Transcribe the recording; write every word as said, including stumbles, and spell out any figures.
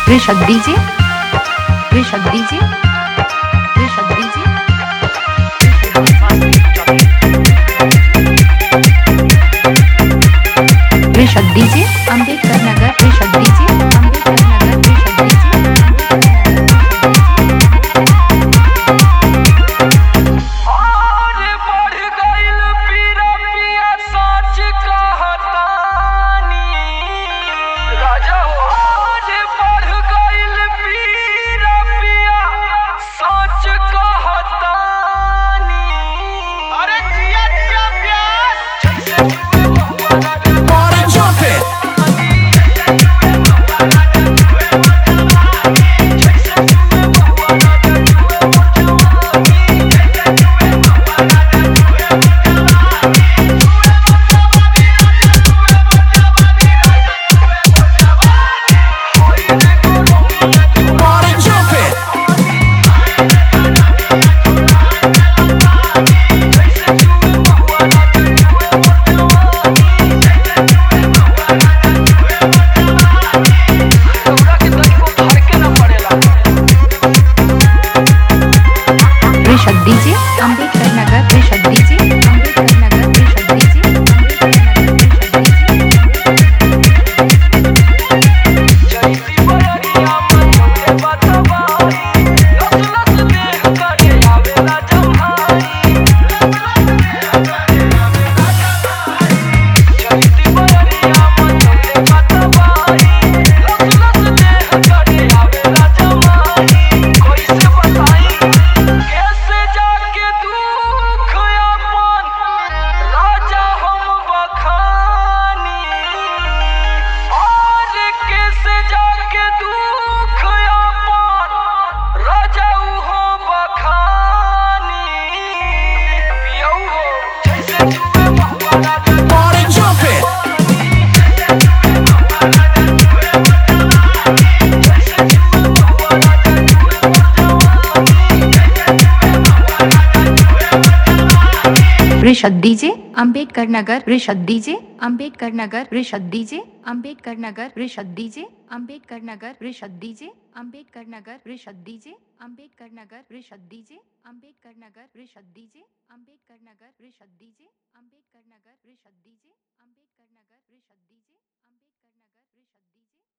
Rishabh DJ Rishabh DJ Rishabh DJ Rishabh DJ Ambedkar Nagar Rishabh DJ Ambedkar Nagar Rishabh DJ Rishabh DJ Ambedkar Nagar Rishabh DJ Ambedkar Nagar Rishabh DJ Rishabh DJ Ambedkar Nagar Rishabh DJ Ambedkar Nagar Rishabh DJ Ambedkar Nagar Rishabh DJ Ambedkar Nagar Rishabh DJ Ambedkar Nagar Rishabh DJ Ambedkar Nagar Rishabh DJ Ambedkar Nagar Rishabh DJ Ambedkar Nagar Rishabh DJ Ambedkar Nagar Rishabh DJ Ambedkar Nagar Rishabh DJ Ambedkar Nagar Rishabh DJ